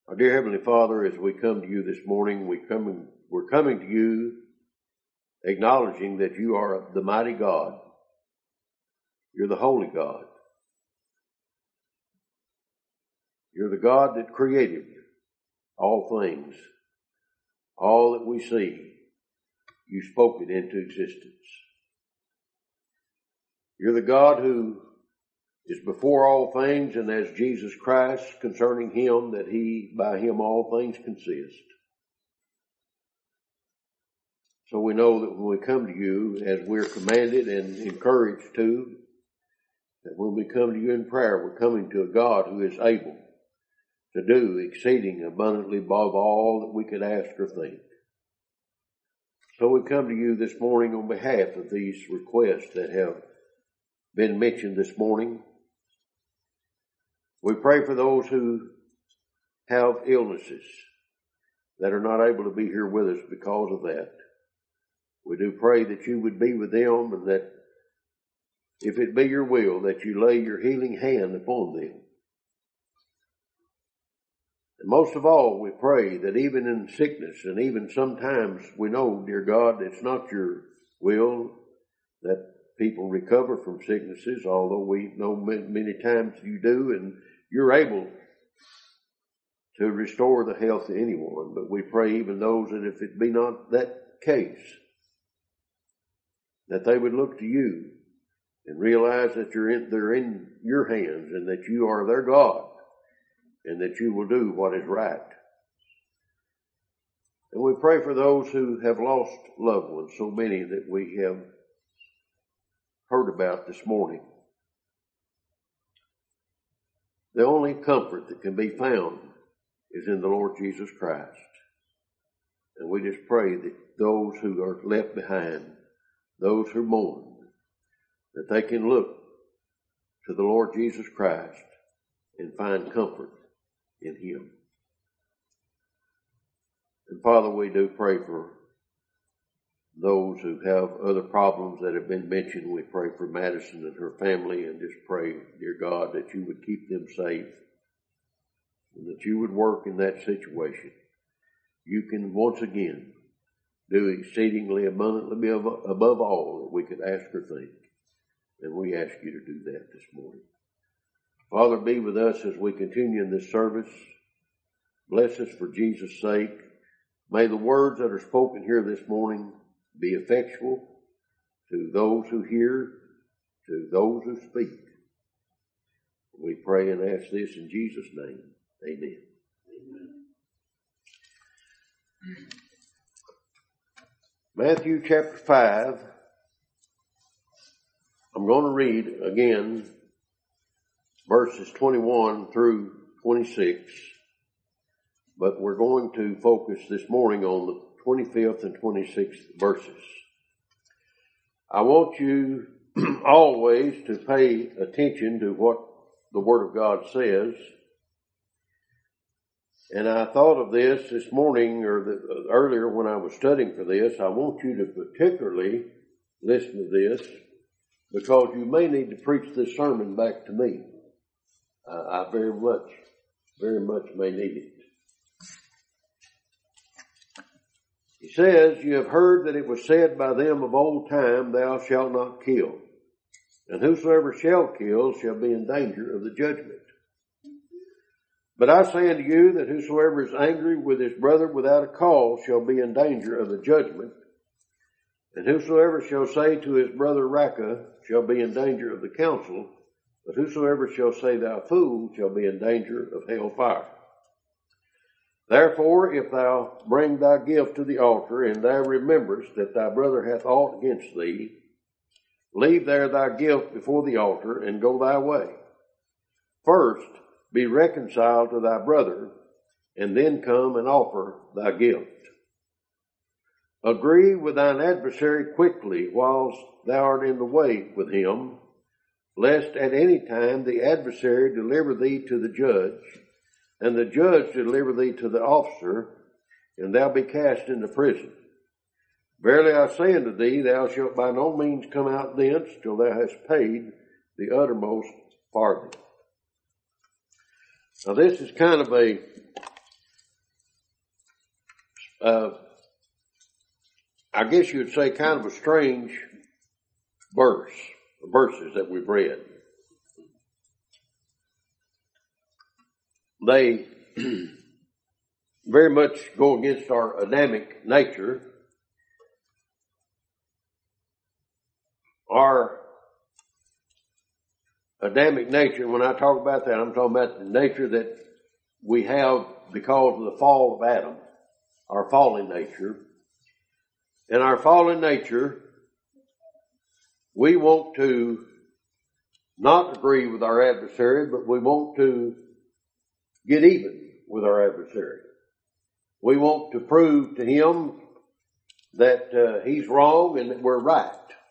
Our dear Heavenly Father, as we come to you this morning, we're coming to you acknowledging that you are the mighty God. You're the holy God. You're the God that created all things. All that we see, you spoke it into existence. You're the God who is before all things, and as Jesus Christ concerning him, that by him all things consist. So we know that when we come to you, as we're commanded and encouraged to, that when we come to you in prayer, we're coming to a God who is able to do exceeding abundantly above all that we could ask or think. So we come to you this morning on behalf of these requests that have been mentioned this morning. We pray for those who have illnesses that are not able to be here with us because of that. We do pray that you would be with them, and that if it be your will, that you lay your healing hand upon them. And most of all, we pray that even in sickness, and even sometimes we know, dear God, it's not your will that people recover from sicknesses, although we know many times you do, and you're able to restore the health of anyone. But we pray even those that if it be not that case, that they would look to you and realize that they're in your hands, and that you are their God, and that you will do what is right. And we pray for those who have lost loved ones, so many that we have heard about this morning. The only comfort that can be found is in the Lord Jesus Christ. And we just pray that those who are left behind, those who mourn, that they can look to the Lord Jesus Christ and find comfort in him. And Father, we do pray for those who have other problems that have been mentioned. We pray for Madison and her family, and just pray, dear God, that you would keep them safe, and that you would work in that situation. You can once again do exceedingly abundantly above all that we could ask or think. And we ask you to do that this morning. Father, be with us as we continue in this service. Bless us for Jesus' sake. May the words that are spoken here this morning be effectual to those who hear, to those who speak. We pray and ask this in Jesus' name. Amen. Amen. Matthew chapter 5. I'm going to read again verses 21 through 26, but we're going to focus this morning on the 25th and 26th verses. I want you always to pay attention to what the Word of God says. And I thought of this morning, or earlier when I was studying for this. I want you to particularly listen to this, because you may need to preach this sermon back to me. I very much may need it. He says, "You have heard that it was said by them of old time, thou shalt not kill. And whosoever shall kill shall be in danger of the judgment. But I say unto you that whosoever is angry with his brother without a cause shall be in danger of the judgment. And whosoever shall say to his brother Raca shall be in danger of the council. But whosoever shall say thou fool shall be in danger of hell fire. Therefore, if thou bring thy gift to the altar, and thou rememberest that thy brother hath aught against thee, leave there thy gift before the altar, and go thy way. First, be reconciled to thy brother, and then come and offer thy gift. Agree with thine adversary quickly whilst thou art in the way with him, lest at any time the adversary deliver thee to the judge, and the judge deliver thee to the officer, and thou be cast into prison. Verily I say unto thee, thou shalt by no means come out thence till thou hast paid the uttermost farthing." Now this is kind of a I guess you would say kind of a strange verses that we've read. They very much go against our Adamic nature. Our Adamic nature, when I talk about that, I'm talking about the nature that we have because of the fall of Adam, our fallen nature. In our fallen nature, we want to not agree with our adversary, but we want to get even with our adversary. We want to prove to him that he's wrong and that we're right.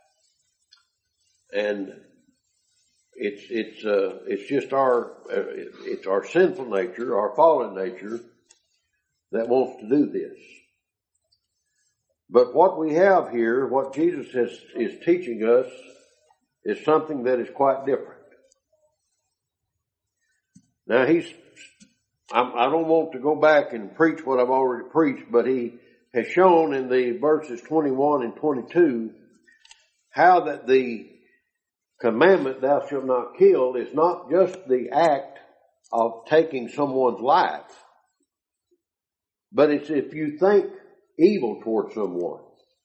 And it's just our sinful nature, our fallen nature, that wants to do this. But what we have here, what Jesus is teaching us, is something that is quite different. Now I don't want to go back and preach what I've already preached, but he has shown in the verses 21 and 22 how that the commandment, thou shalt not kill, is not just the act of taking someone's life, but it's if you think evil towards someone,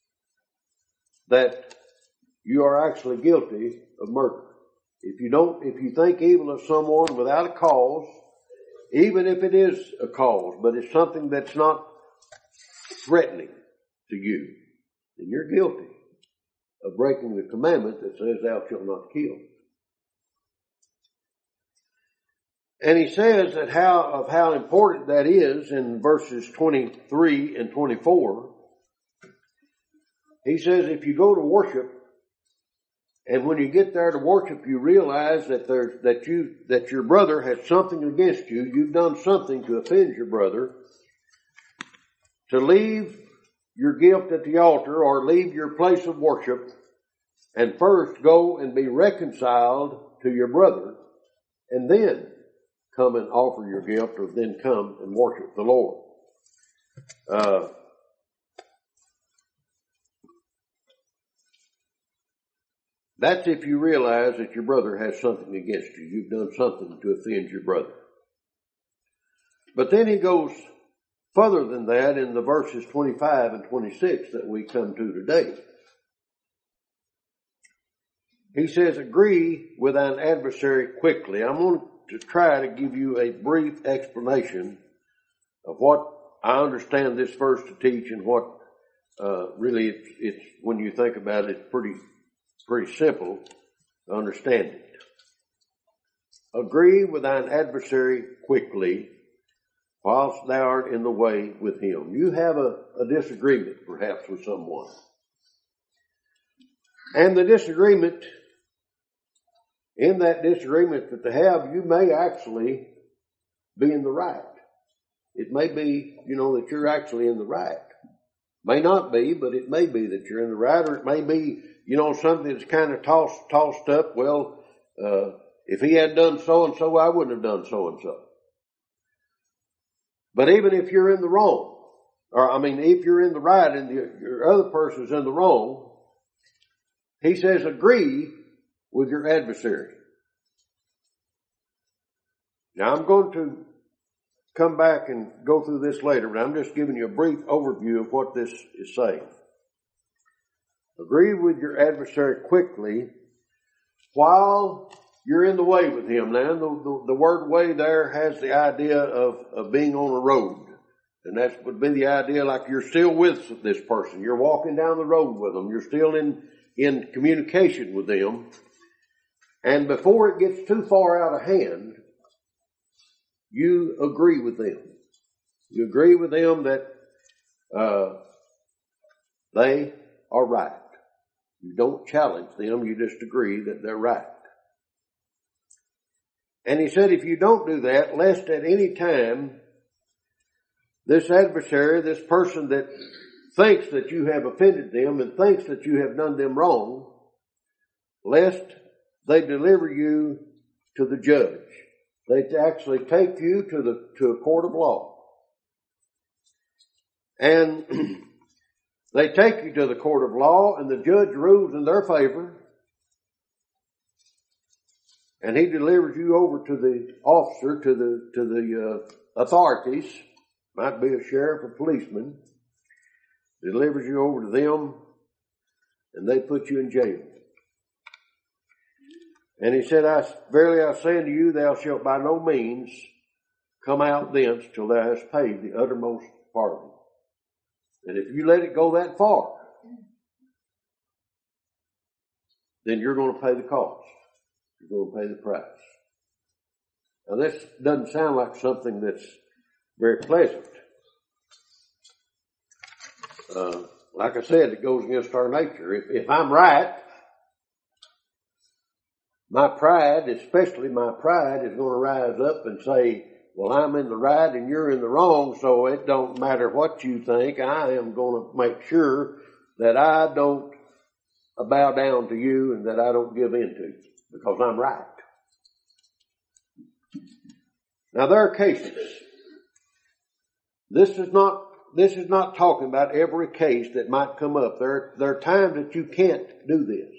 that you are actually guilty of murder. If you think evil of someone without a cause, even if it is a cause, but it's something that's not threatening to you, then you're guilty of breaking the commandment that says thou shalt not kill. And he says that how important that is in verses 23 and 24. He says if you go to worship, and when you get there to worship, you realize that your brother has something against you. You've done something to offend your brother. To leave your gift at the altar or leave your place of worship and first go and be reconciled to your brother and then come and offer your gift or then come and worship the Lord. That's if you realize that your brother has something against you. You've done something to offend your brother. But then he goes further than that in the verses 25 and 26 that we come to today. He says, agree with thine adversary quickly. I'm going to try to give you a brief explanation of what I understand this verse to teach and what really it's when you think about it, it's pretty simple to understand it. Agree with thine adversary quickly whilst thou art in the way with him. You have a disagreement perhaps with someone. And the disagreement, in that disagreement that they have, you may actually be in the right. It may be, that you're actually in the right. May not be, but it may be that you're in the right, or it may be, something that's kind of tossed up. Well, if he had done so and so, I wouldn't have done so and so. But even if you're in the wrong, if you're in the right and your other person's in the wrong, he says agree with your adversary. Now I'm going to come back and go through this later, but I'm just giving you a brief overview of what this is saying. Agree with your adversary quickly while you're in the way with him. Now, the word way there has the idea of being on a road. And that would be the idea like you're still with this person. You're walking down the road with them. You're still in communication with them. And before it gets too far out of hand, you agree with them. You agree with them that they are right. You don't challenge them, you just agree that they're right. And he said if you don't do that, lest at any time this adversary, this person that thinks that you have offended them and thinks that you have done them wrong, lest they deliver you to the judge. They actually take you to a court of law. And they take you to the court of law, and the judge rules in their favor, and he delivers you over to the officer, to the authorities, might be a sheriff or policeman, delivers you over to them, and they put you in jail. And he said, Verily I say unto you, thou shalt by no means come out thence till thou hast paid the uttermost farthing. And if you let it go that far, then you're going to pay the cost. You're going to pay the price. Now this doesn't sound like something that's very pleasant. Like I said, it goes against our nature. If I'm right, my pride, especially my pride, is going to rise up and say, well, I'm in the right and you're in the wrong, so it don't matter what you think. I am going to make sure that I don't bow down to you and that I don't give in to you because I'm right. Now there are cases. This is not talking about every case that might come up. There are times that you can't do this.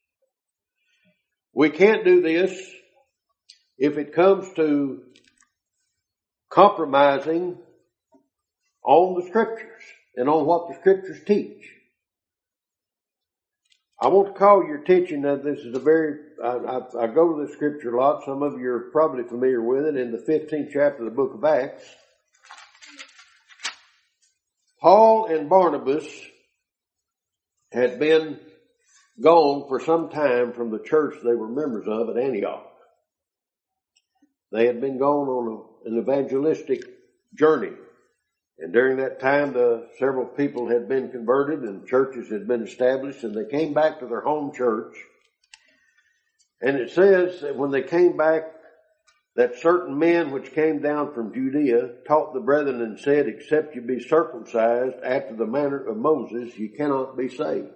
We can't do this if it comes to compromising on the Scriptures and on what the Scriptures teach. I want to call your attention that this is I go to the Scripture a lot. Some of you are probably familiar with it. In the 15th chapter of the book of Acts, Paul and Barnabas had been gone for some time from the church they were members of at Antioch. They had been gone on an evangelistic journey. And during that time, several people had been converted and churches had been established, and they came back to their home church. And it says that when they came back, that certain men which came down from Judea taught the brethren and said, except you be circumcised after the manner of Moses, you cannot be saved.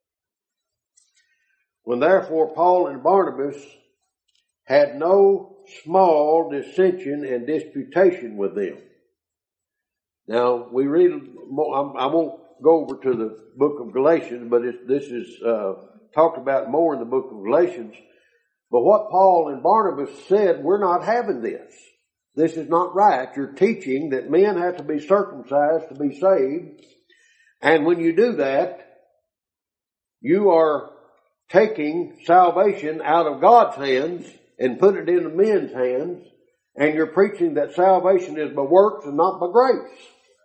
When therefore Paul and Barnabas had no small dissension and disputation with them. Now, we read, I won't go over to the book of Galatians, but this is talked about more in the book of Galatians. But what Paul and Barnabas said, we're not having this. This is not right. You're teaching that men have to be circumcised to be saved. And when you do that, you are taking salvation out of God's hands and putting it into men's hands. And you're preaching that salvation is by works and not by grace.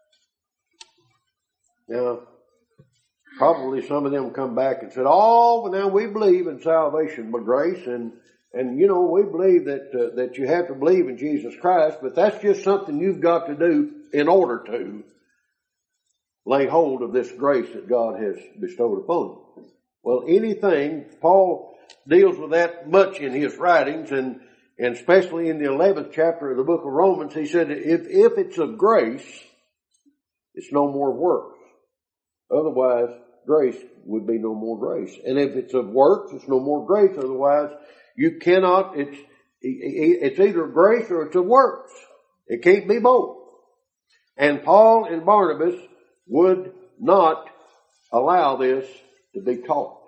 Now, probably some of them come back and said, oh, well, now we believe in salvation by grace and you know, we believe that you have to believe in Jesus Christ, but that's just something you've got to do in order to lay hold of this grace that God has bestowed upon you. Well, anything, Paul deals with that much in his writings, and especially in the 11th chapter of the book of Romans, he said, if it's of grace, it's no more works. Otherwise, grace would be no more grace. And if it's of works, it's no more grace. Otherwise, you cannot, it's either grace or it's of works. It can't be both. And Paul and Barnabas would not allow this to be taught.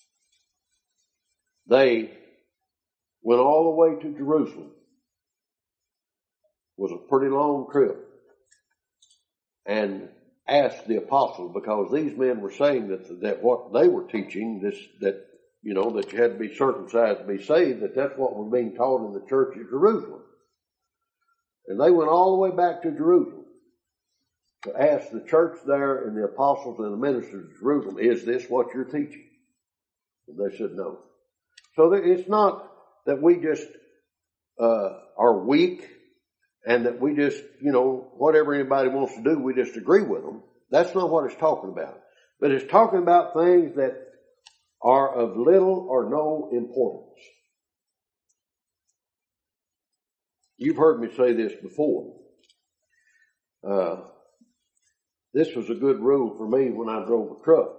They went all the way to Jerusalem. It was a pretty long trip. And asked the apostles, because these men were saying that what they were teaching, that you had to be circumcised to be saved, that's what was being taught in the church of Jerusalem. And they went all the way back to Jerusalem to ask the church there and the apostles and the ministers of Jerusalem, is this what you're teaching? And they said no. So it's not that we just are weak and that we just, whatever anybody wants to do, we just agree with them. That's not what it's talking about. But it's talking about things that are of little or no importance. You've heard me say this before. This was a good rule for me when I drove a truck.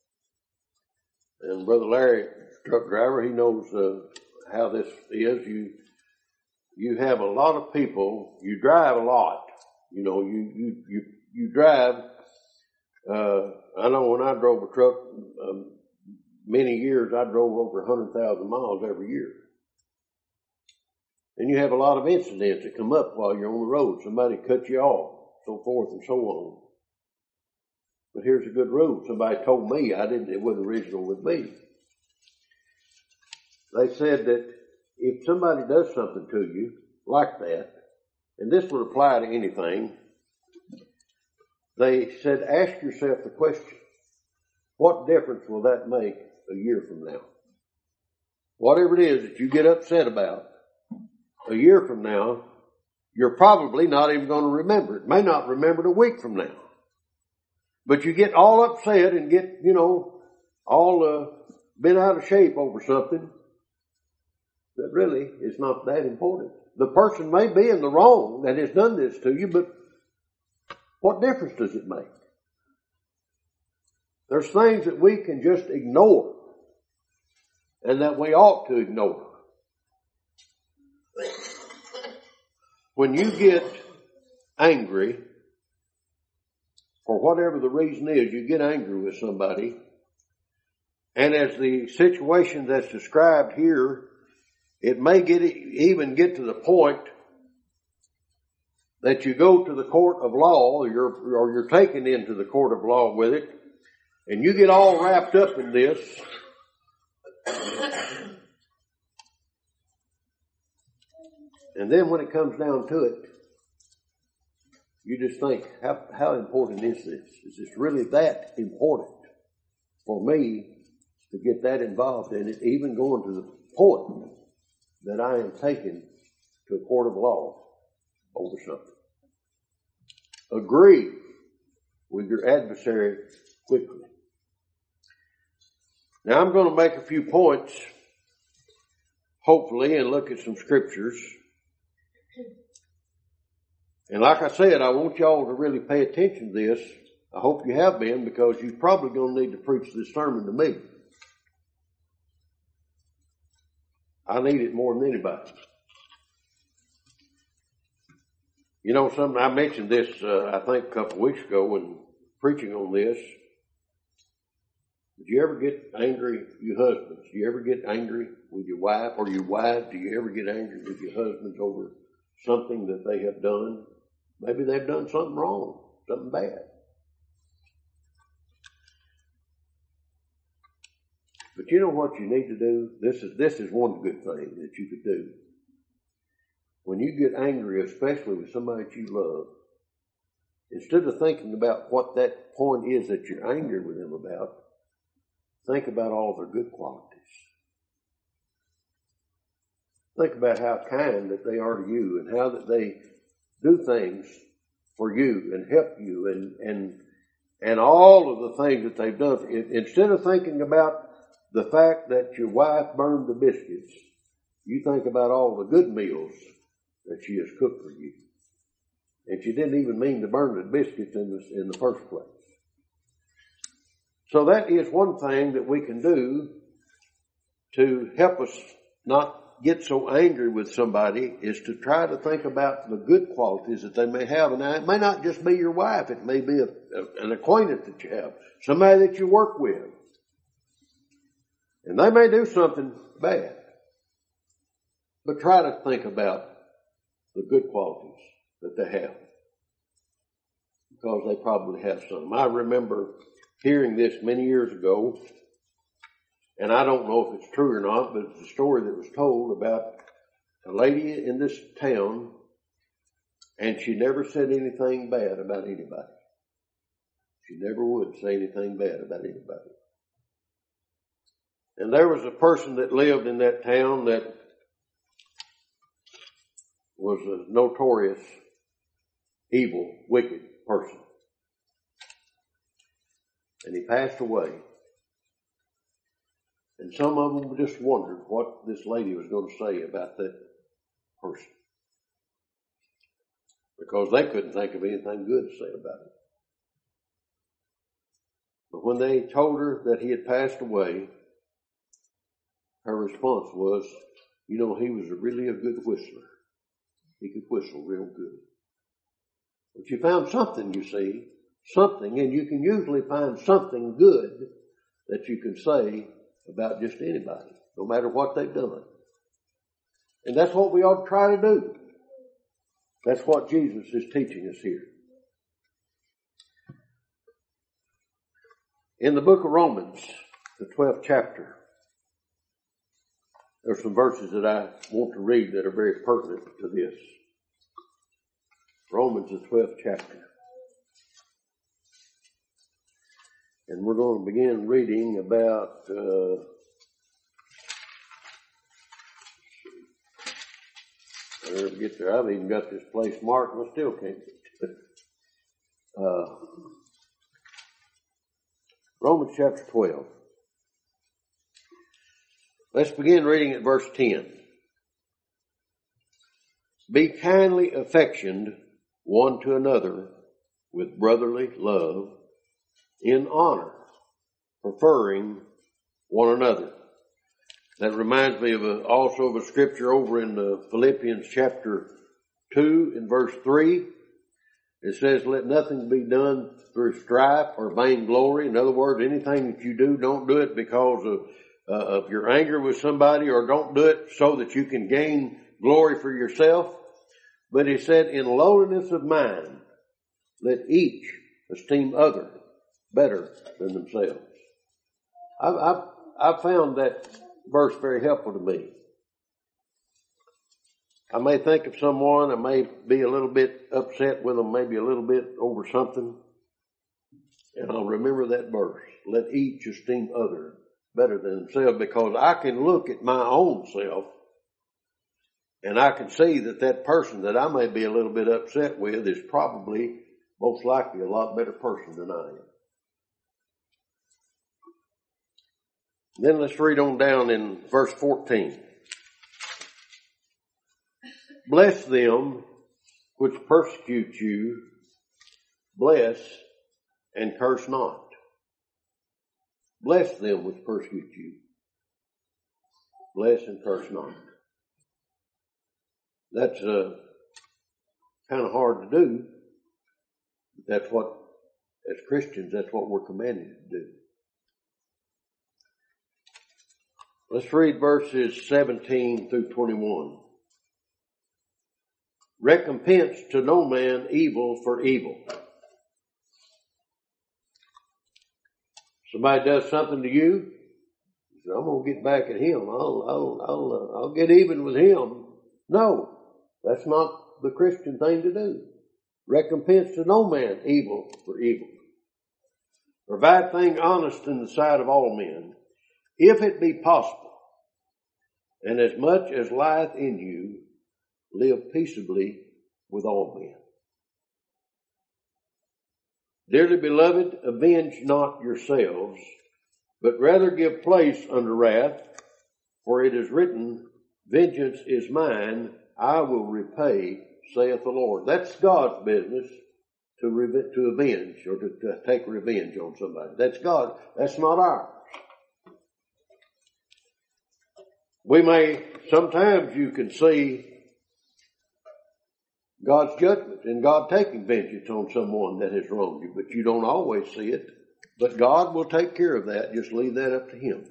And Brother Larry, truck driver, he knows how this is. You have a lot of people, you drive a lot. You drive I know when I drove a truck, many years I drove over 100,000 miles every year. And you have a lot of incidents that come up while you're on the road. Somebody cut you off, so forth and so on. But here's a good rule. Somebody told me, it wasn't original with me. They said that if somebody does something to you like that, and this would apply to anything, they said, ask yourself the question, what difference will that make a year from now? Whatever it is that you get upset about, a year from now, you're probably not even going to remember it. May not remember it a week from now. But you get all upset and get, all bent out of shape over something that really is not that important. The person may be in the wrong that has done this to you, but what difference does it make? There's things that we can just ignore and that we ought to ignore. When you get angry, for whatever the reason is, you get angry with somebody, and as the situation that's described here, it may even get to the point that you go to the court of law, or you're taken into the court of law with it, and you get all wrapped up in this. And then when it comes down to it, you just think, how important is this? Is this really that important for me to get that involved in it, even going to the point that I am taken to a court of law over something? Agree with your adversary quickly. Now I'm going to make a few points, hopefully, and look at some scriptures. And like I said, I want y'all to really pay attention to this. I hope you have been, because you're probably going to need to preach this sermon to me. I need it more than anybody. Something I mentioned this, I think a couple of weeks ago when preaching on this. Did you ever get angry, you husbands? Do you ever get angry with your wife, or your wife? Do you ever get angry with your husbands over something that they have done? Maybe they've done something wrong, something bad. But you know what you need to do? This is one good thing that you could do. When you get angry, especially with somebody that you love, instead of thinking about what that point is that you're angry with them about, think about all their good qualities. Think about how kind that they are to you, and how that they do things for you and help you, and all of the things that they've done. Instead of thinking about the fact that your wife burned the biscuits, you think about all the good meals that she has cooked for you. And she didn't even mean to burn the biscuits in the first place. So that is one thing that we can do to help us not get so angry with somebody, is to try to think about the good qualities that they may have. And it may not just be your wife. It may be an acquaintance that you have, somebody that you work with. And they may do something bad. But try to think about the good qualities that they have, because they probably have some. I remember hearing this many years ago, and I don't know if it's true or not, but it's a story that was told about a lady in this town, and she never said anything bad about anybody. She never would say anything bad about anybody. And there was a person that lived in that town that was a notorious, evil, wicked person. And he passed away. And some of them just wondered what this lady was going to say about that person, because they couldn't think of anything good to say about it. But when they told her that he had passed away, her response was, he was really a good whistler. He could whistle real good. But you found something, you see, something, and you can usually find something good that you can say about just anybody, no matter what they've done. And that's what we ought to try to do. That's what Jesus is teaching us here. In the book of Romans, the 12th chapter, there's some verses that I want to read that are very pertinent to this. Romans, the 12th chapter. And we're going to begin reading about I never get there. I've even got this place marked and I still can't get to it. Romans chapter 12. Let's begin reading at verse 10. Be kindly affectioned one to another with brotherly love, in honor, preferring one another. That reminds me of also of a scripture over in Philippians chapter 2 in verse 3. It says, let nothing be done through strife or vainglory. In other words, anything that you do, don't do it because of your anger with somebody, or don't do it so that you can gain glory for yourself. But he said, in lowliness of mind, let each esteem other better than themselves. I've found that verse very helpful to me. I may think of someone, I may be a little bit upset with them, maybe a little bit over something, and I'll remember that verse. Let each esteem other better than themselves, because I can look at my own self and I can see that that person that I may be a little bit upset with is probably most likely a lot better person than I am. Then let's read on down in verse 14. Bless them which persecute you, bless and curse not. Bless them which persecute you, bless and curse not. That's kind of hard to do. That's what, as Christians, that's what we're commanded to do. Let's read verses 17 through 21. Recompense to no man evil for evil. Somebody does something to you, I'm going to get back at him. I'll get even with him. No, that's not the Christian thing to do. Recompense to no man evil for evil. Provide thing honest in the sight of all men, if it be possible, and as much as lieth in you, live peaceably with all men. Dearly beloved, avenge not yourselves, but rather give place unto wrath, for it is written, vengeance is mine, I will repay, saith the Lord. That's God's business to avenge, or to take revenge on somebody. That's God. That's not ours. Sometimes you can see God's judgment and God taking vengeance on someone that has wronged you, but you don't always see it. But God will take care of that. Just leave that up to Him.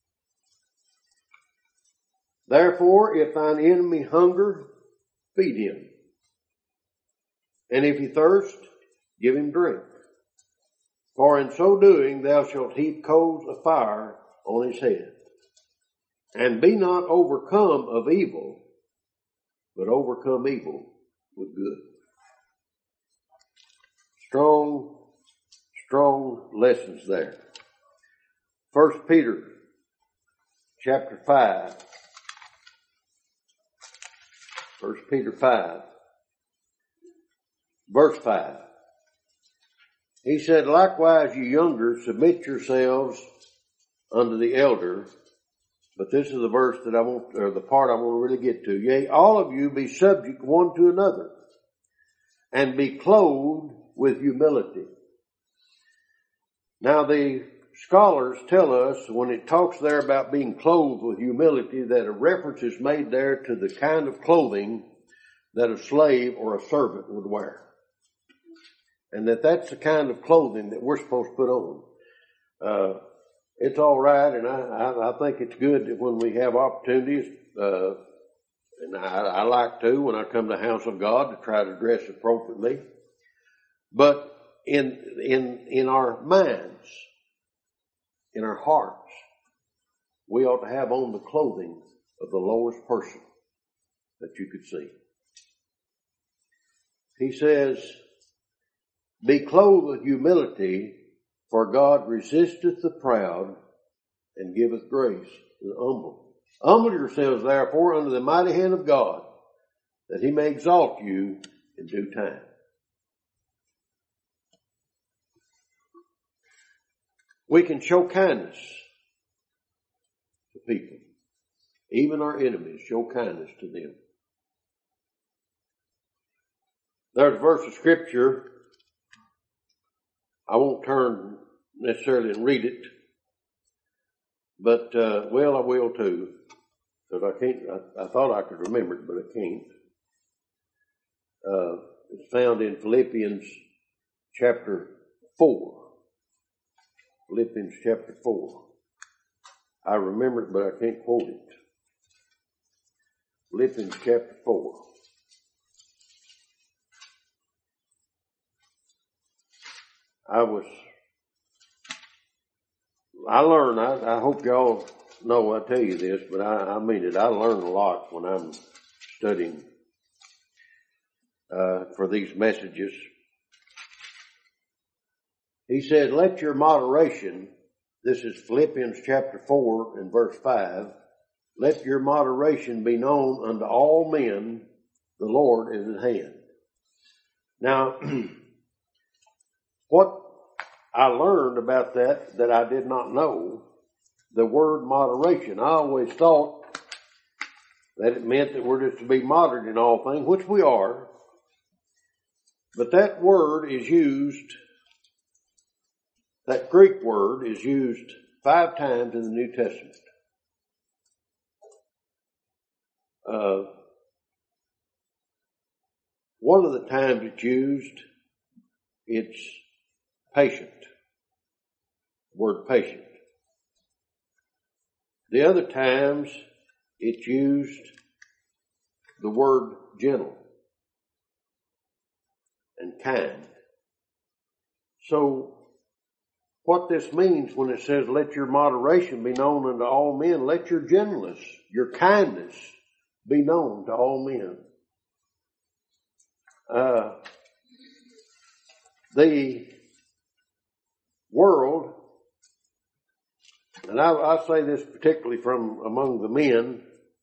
Therefore, if thine enemy hunger, feed him. And if he thirst, give him drink. For in so doing thou shalt heap coals of fire on his head. And be not overcome of evil, but overcome evil with good. Strong lessons there. 1 Peter chapter 5. 1 Peter 5, verse 5. He said, likewise, you younger, submit yourselves unto the elder. But this is the verse that the part I want to really get to. Yea, all of you be subject one to another, and be clothed with humility. Now the scholars tell us, when it talks there about being clothed with humility, that a reference is made there to the kind of clothing that a slave or a servant would wear. And that's the kind of clothing that we're supposed to put on. It's all right, and I think it's good that when we have opportunities, and I like to, when I come to the house of God, to try to dress appropriately. But in our minds, in our hearts, we ought to have on the clothing of the lowest person that you could see. He says, be clothed with humility, for God resisteth the proud and giveth grace to the humble. Humble yourselves therefore under the mighty hand of God, that he may exalt you in due time. We can show kindness to people. Even our enemies, show kindness to them. There's a verse of scripture. I won't turn necessarily and read it, but, I will too, because I thought I could remember it, but I can't. It's found in Philippians chapter 4. Philippians chapter 4. I remember it, but I can't quote it. Philippians chapter 4. I hope y'all know I tell you this, but I mean it. I learn a lot when I'm studying for these messages. He said, let your moderation, this is Philippians chapter 4 and verse 5, let your moderation be known unto all men, the Lord is at hand. Now, what I learned about that I did not know, the word moderation. I always thought that it meant that we're just to be moderate in all things, which we are. But that word is used, that Greek word is used 5 times in the New Testament. One of the times it's used, it's patient. Word patient. The other times it's used the word gentle and kind. So what this means when it says let your moderation be known unto all men, let your gentleness, your kindness be known to all men. The world, and I say this particularly from among the men,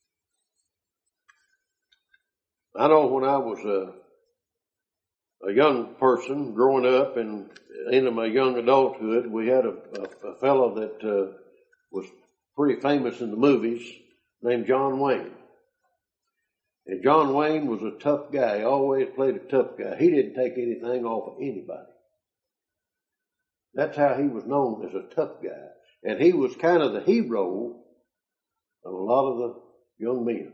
I know when I was a young person growing up and into my young adulthood, we had a fellow that was pretty famous in the movies named John Wayne. And John Wayne was a tough guy. He always played a tough guy. He didn't take anything off of anybody. That's how he was known, as a tough guy. And he was kind of the hero of a lot of the young men.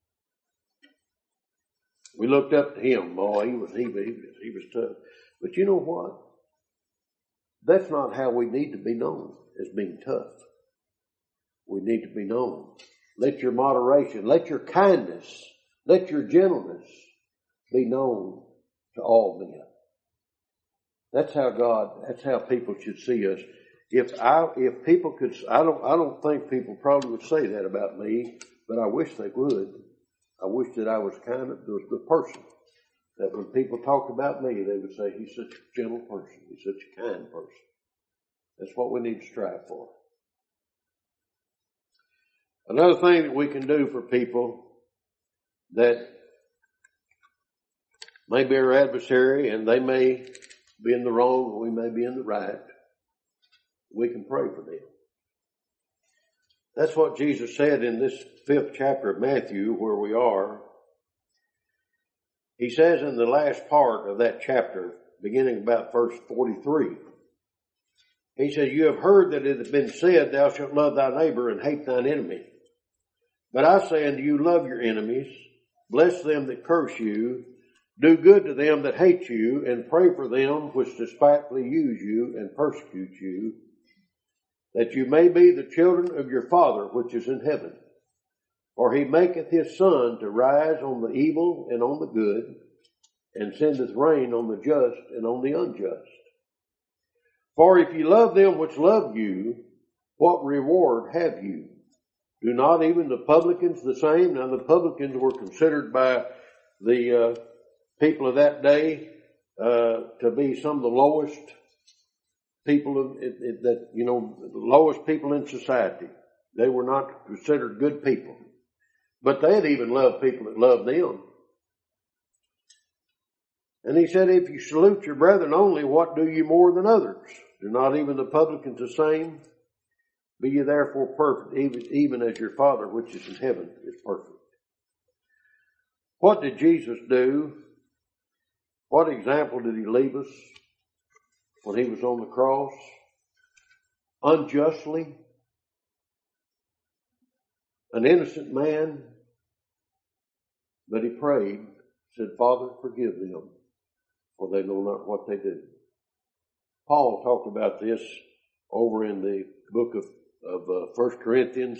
We looked up to him. Boy, he was tough. But you know what? That's not how we need to be known, as being tough. We need to be known. Let your moderation, let your kindness, let your gentleness be known to all men. That's how people should see us. If people could, I don't think people probably would say that about me, but I wish they would. I wish that I was kind of the person that when people talked about me, they would say, he's such a gentle person. He's such a kind person. That's what we need to strive for. Another thing that we can do for people that may be our adversary and they may be in the wrong or we may be in the right, we can pray for them. That's what Jesus said in this 5th chapter of Matthew, where we are. He says in the last part of that chapter, beginning about verse 43, he says, you have heard that it has been said, thou shalt love thy neighbor and hate thine enemy. But I say unto you, love your enemies, bless them that curse you, Do good to them that hate you, and pray for them which despitefully use you and persecute you, that you may be the children of your Father which is in heaven. For he maketh his sun to rise on the evil and on the good, and sendeth rain on the just and on the unjust. For if you love them which love you, what reward have you? Do not even the publicans the same? Now the publicans were considered by the people of that day to be some of the lowest people the lowest people in society. They were not considered good people. But they'd even love people that loved them. And he said, if you salute your brethren only, what do you more than others? Do not even the publicans the same? Be ye therefore perfect, even as your Father which is in heaven is perfect. What did Jesus do? What example did he leave us when he was on the cross? Unjustly, an innocent man, but he prayed, said, Father, forgive them, for they know not what they do. Paul talked about this over in the book of 1 Corinthians.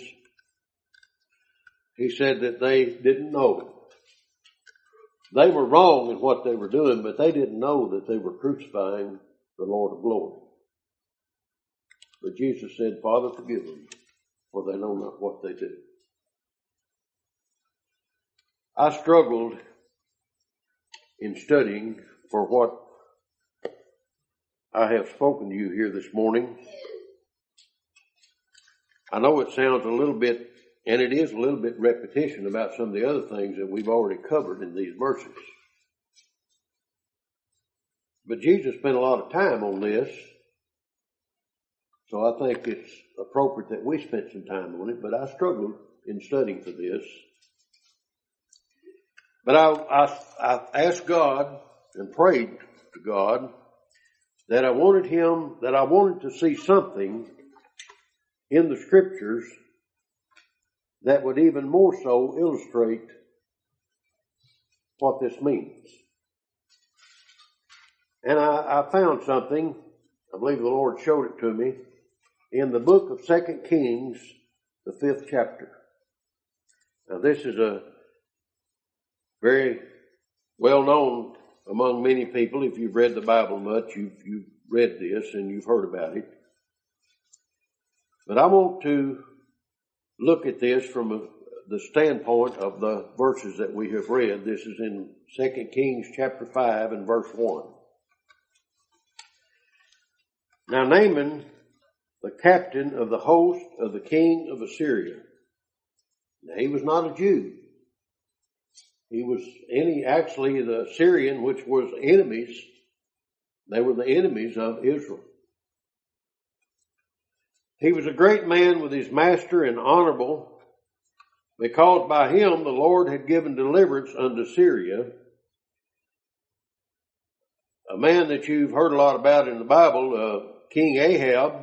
He said that they didn't know. They were wrong in what they were doing, but they didn't know that they were crucifying the Lord of glory. But Jesus said, Father, forgive them, for they know not what they do. I struggled in studying for what I have spoken to you here this morning. I know it sounds a little bit, and it is a little bit repetition about some of the other things that we've already covered in these verses. But Jesus spent a lot of time on this, so I think it's appropriate that we spend some time on it, but I struggled in studying for this. But I asked God and prayed to God that I wanted to see something in the scriptures that would even more so illustrate what this means. And I found something, I believe the Lord showed it to me, in the book of 2 Kings, the 5th chapter. Now this is a very well known among many people. If you've read the Bible much, you've read this and you've heard about it. But I want to look at this from the standpoint of the verses that we have read. This is in 2 Kings chapter 5 and verse 1. Now Naaman, the captain of the host of the king of Assyria. Now he was not a Jew. He was actually the Syrian, which was enemies. They were the enemies of Israel. He was a great man with his master and honorable, because by him the Lord had given deliverance unto Syria. A man that you've heard a lot about in the Bible, King Ahab.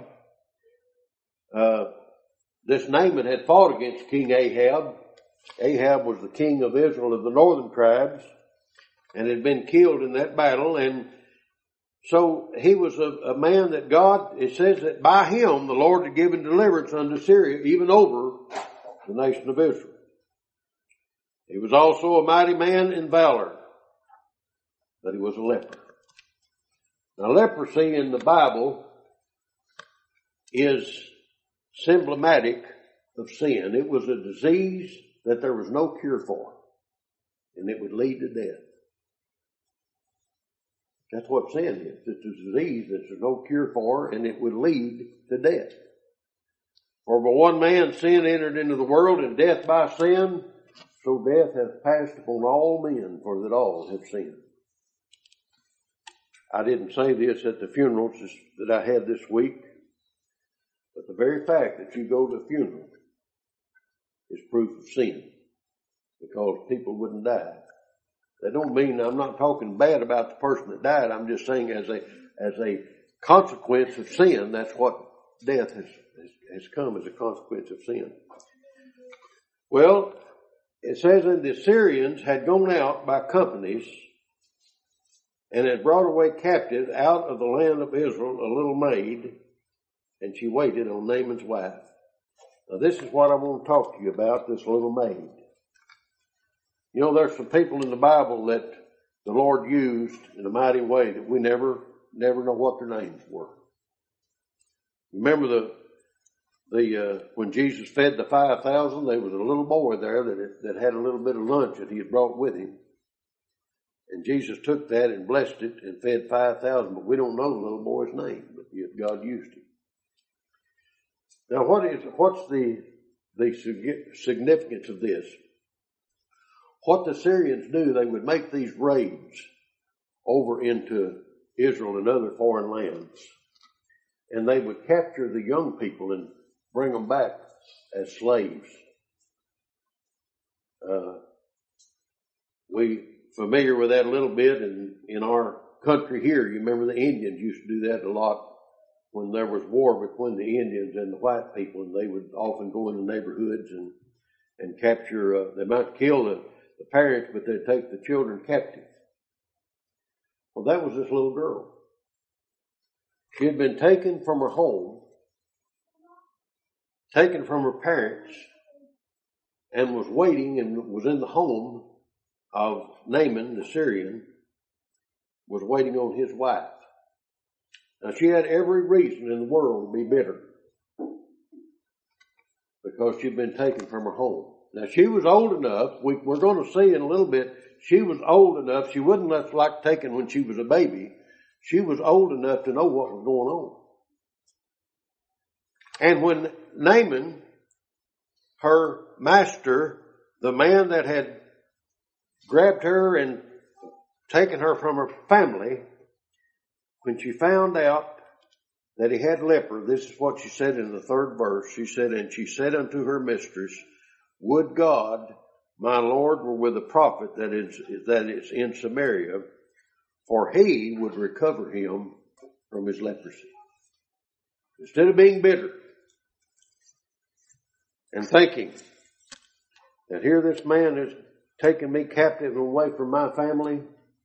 This Naaman had fought against King Ahab. Ahab was the king of Israel of the northern tribes and had been killed in that battle. And so he was a man that God, it says that by him the Lord had given deliverance unto Syria, even over the nation of Israel. He was also a mighty man in valor, but he was a leper. Now leprosy in the Bible is symptomatic of sin. It was a disease that there was no cure for, and it would lead to death. That's what sin is. It's a disease that there's no cure for, and it would lead to death. For by one man sin entered into the world, and death by sin, so death hath passed upon all men, for that all have sinned. I didn't say this at the funerals that I had this week, but the very fact that you go to a funeral is proof of sin, because people wouldn't die. That don't mean, I'm not talking bad about the person that died. I'm just saying as a consequence of sin, that's what death has come as a consequence of sin. Well, it says that the Assyrians had gone out by companies and had brought away captive out of the land of Israel a little maid, and she waited on Naaman's wife. Now this is what I want to talk to you about, this little maid. You know, there's some people in the Bible that the Lord used in a mighty way that we never know what their names were. Remember when Jesus fed the 5,000, there was a little boy there that had a little bit of lunch that he had brought with him. And Jesus took that and blessed it and fed 5,000, but we don't know the little boy's name, but yet God used him. Now what's the significance of this? What the Syrians do, they would make these raids over into Israel and other foreign lands, and they would capture the young people and bring them back as slaves. We familiar with that a little bit in our country here. You remember the Indians used to do that a lot when there was war between the Indians and the white people, and they would often go into neighborhoods and capture, they might kill the parents, but they'd take the children captive. Well, that was this little girl. She had been taken from her home, taken from her parents, and was waiting and was in the home of Naaman, the Syrian, was waiting on his wife. Now she had every reason in the world to be bitter because she'd been taken from her home. Now she was old enough, we're going to see in a little bit, she was old enough, she wasn't like taken when she was a baby. She was old enough to know what was going on. And when Naaman, her master, the man that had grabbed her and taken her from her family, when she found out that he had leper, this is what she said in the 3rd verse. She said, and she said unto her mistress, would God, my Lord, were with a prophet that is in Samaria, for he would recover him from his leprosy. Instead of being bitter and thinking that here this man has taken me captive and away from my family,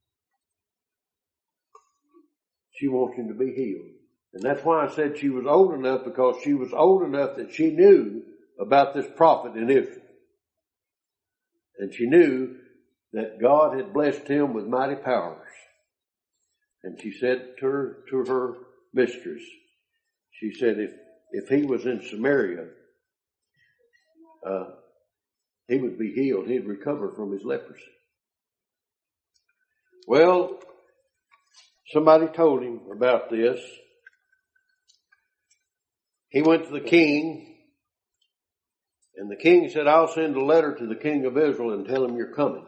she wants him to be healed. And that's why I said she was old enough, because she was old enough that she knew about this prophet in Israel. And she knew that God had blessed him with mighty powers. And she said to her mistress, she said, if he was in Samaria, he would be healed. He'd recover from his leprosy. Well, somebody told him about this. He went to the king, and the king said, I'll send a letter to the king of Israel and tell him you're coming.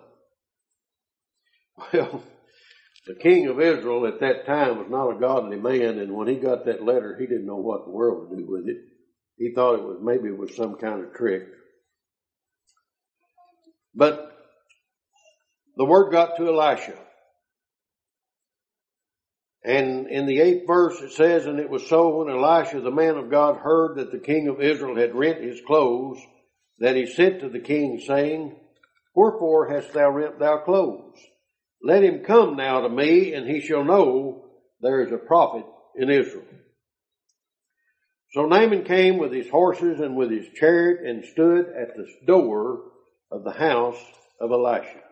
Well, the king of Israel at that time was not a godly man, and when he got that letter, he didn't know what in the world to do with it. He thought maybe it was some kind of trick. But the word got to Elisha. And in the 8th verse it says, and it was so when Elisha the man of God heard that the king of Israel had rent his clothes, that he sent to the king, saying, wherefore hast thou rent thy clothes? Let him come now to me, and he shall know there is a prophet in Israel. So Naaman came with his horses and with his chariot, and stood at the door of the house of Elisha.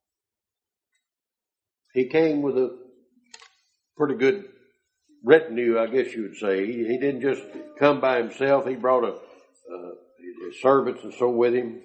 He came with a pretty good retinue, I guess you would say. He didn't just come by himself. He brought his servants and so with him.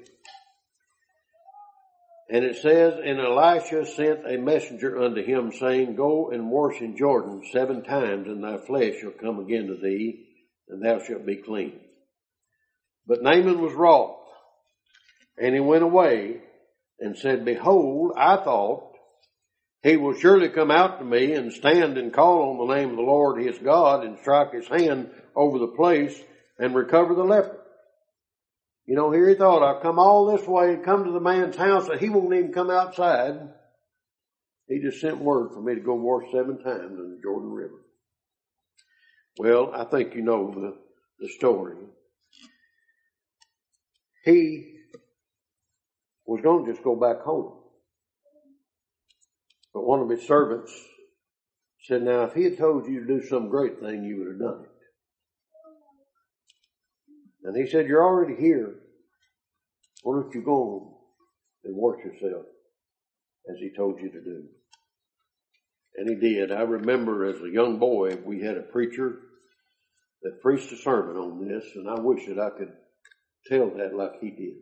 And it says, and Elisha sent a messenger unto him, saying, go and wash in Jordan 7 times, and thy flesh shall come again to thee, and thou shalt be clean. But Naaman was wroth, and he went away and said, behold, I thought, he will surely come out to me and stand and call on the name of the Lord his God, and strike his hand over the place and recover the leper. You know, here he thought, I've come all this way, come to the man's house, and he won't even come outside. He just sent word for me to go wash 7 times in the Jordan River. Well, I think you know the story. He was going to just go back home. But one of his servants Said, now, if he had told you to do some great thing, you would have done it. And he said, you're already here. Why don't you go and wash yourself as he told you to do? And he did. I remember as a young boy, we had a preacher that preached a sermon on this, and I wish that I could tell that like he did.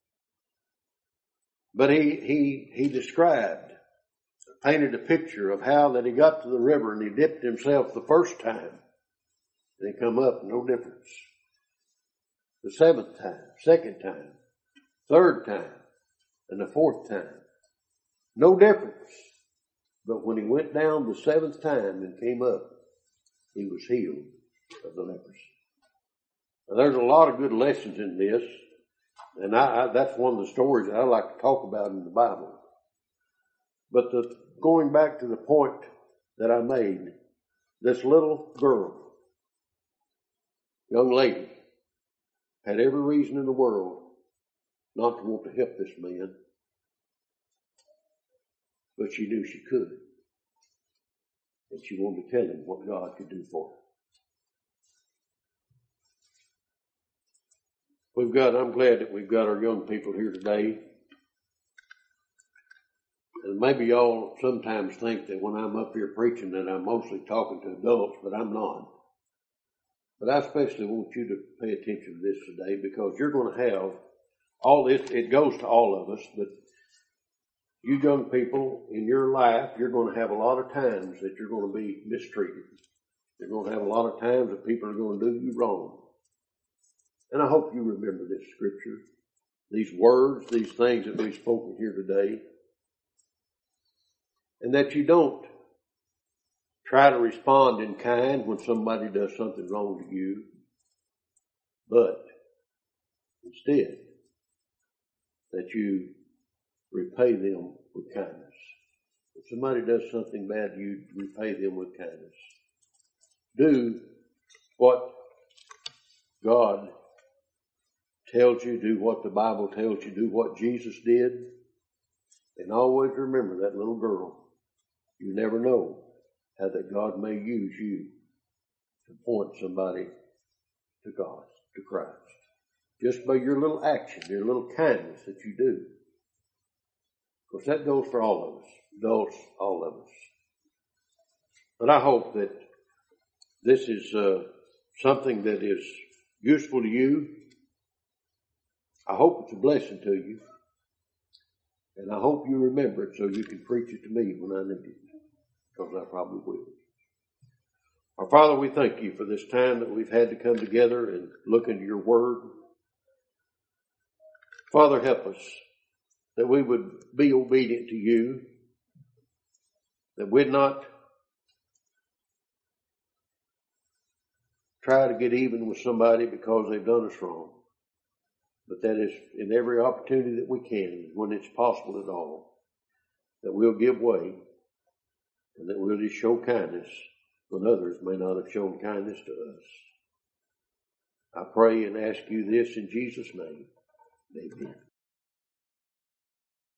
But he described, painted a picture of how that he got to the river and he dipped himself the first time. And he come up, no difference. The seventh time, second time, third time, and the fourth time. No difference. But when he went down the seventh time and came up, he was healed of the leprosy. Now, there's a lot of good lessons in this, and that's one of the stories that I like to talk about in the Bible. But going back to the point that I made, this little girl, young lady, had every reason in the world not to want to help this man, but she knew she could. And she wanted to tell him what God could do for her. I'm glad that we've got our young people here today. And maybe y'all sometimes think that when I'm up here preaching that I'm mostly talking to adults, but I'm not. But I especially want you to pay attention to this today, because you're going to have all this. It goes to all of us, but you young people in your life, you're going to have a lot of times that you're going to be mistreated. You're going to have a lot of times that people are going to do you wrong. And I hope you remember this scripture, these words, these things that we've spoken here today, and that you don't try to respond in kind when somebody does something wrong to you, but instead that you repay them with kindness. If somebody does something bad, you repay them with kindness. Do what God tells you, do what the Bible tells you, do what Jesus did, and always remember that little girl. You never know how that God may use you to point somebody to God, to Christ. Just by your little action, your little kindness that you do. Because that goes for all of us. Goes all of us. But I hope that this is something that is useful to you. I hope it's a blessing to you. And I hope you remember it so you can preach it to me when I need it. Because I probably will. Our Father, we thank you for this time that we've had to come together and look into your word. Father, help us that we would be obedient to you, that we'd not try to get even with somebody because they've done us wrong, but that is in every opportunity that we can, when it's possible at all, that we'll give way and that we'll just show kindness when others may not have shown kindness to us. I pray and ask you this in Jesus' name. Amen.